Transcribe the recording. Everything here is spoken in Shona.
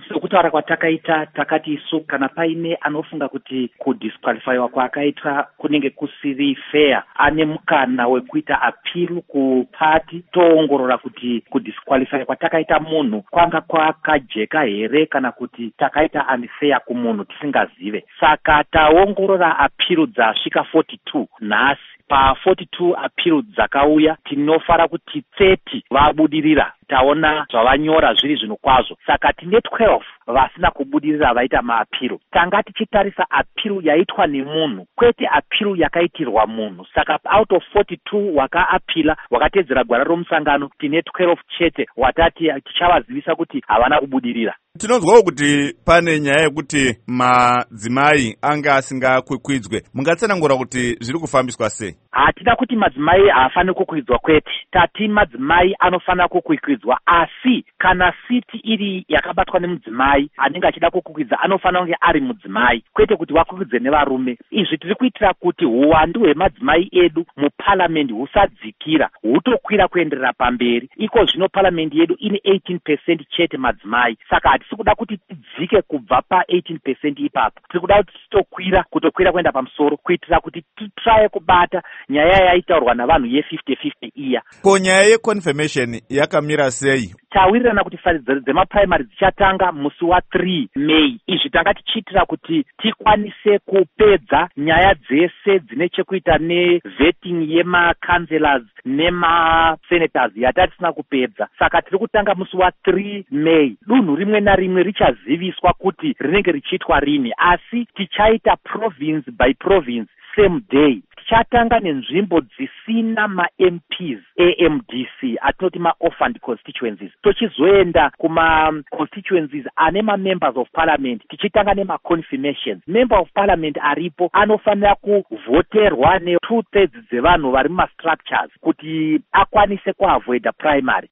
Sekutaura kwatakaita takati isu kana paine anofunga kuti kudisqualifyiwa kwaakaita kunenge kusiri fair ane mukana wekuita appeal kupati toongorora kuti kudisqualify kwatakaita munhu kwanga kwakajeka here kana kuti takaita unfair kumunhu tisingazive. Saka taongorora appeal dzasvika 42 nhasi. Pa42 appeal dzakauya tinofara kuti 30 vabudirira. Taona zvavanyora zviri zvinhu kwazvo. Saka tine 12 vasina kubudirira vaita maapiro. Tanga tichitarisa apiro yaitwa nemunhu kwete apiro yakaitirwa munhu. Saka out of 42 wakaapila wakatedzera gwara romusangano tine 12 chete watati tichavazivisa kuti havana kubudirira. Tinonzwawo kuti pane nyaya yekuti madzimai anga asingakwikwidze. Mungatsanangura kuti zviri kufambiswa sei? Hatina kuti madzimai haafaniri kukwidzwa kwete. Tati madzimai anofanira kukwikwidza, asi kana siti iri yakabatwa nemudzimai anenge achida kukwidza anofanira kunge ari mudzimai kwete kuti wakwidze nevarume. Izvi tiri kuitira kuti huwandu hwemadzimai edu muparliament husadzikira, hutokwira kuenderera pamberi. Iko zvino parliament yedu ine 18% chete madzimai. Saka hatisi kuda kuti tidzike kubva pa 18% ipapo. Tiri kuda kuti kutokwira kuenda pamusoro kuitira kuti titraye kubata nyaya yaitaurwa navanhu ye50-50 iya. Ko nyaya yeconfirmation yakamira sei? Tawirirana kuti pfaridzo dzemaprimary dzichatanga musi wa3 May. Izvi tanga tichiitira kuti tikwanise kupedza nyaya dzese dzine chekuita nevetting yemacounselors nemasenators yatatisina kupedza. Saka tiri kutanga musi wa3 May. Dunhu rimwe narimwe richaziviswa kuti rinenge richiitwa rini, asi tichaita province by province same day. Tichatanga nenzvimbo dzisina ma-MPs AMDC atinoti ma-orphaned constituencies. Tochizoenda kuma-constituencies ane ma-members of parliament tichitanga nema-confirmations. Member of parliament aripo anofanira kuvhoterwa ne 2/3 dzevanhu vari muma-structures kuti akwanise kuavoida primary.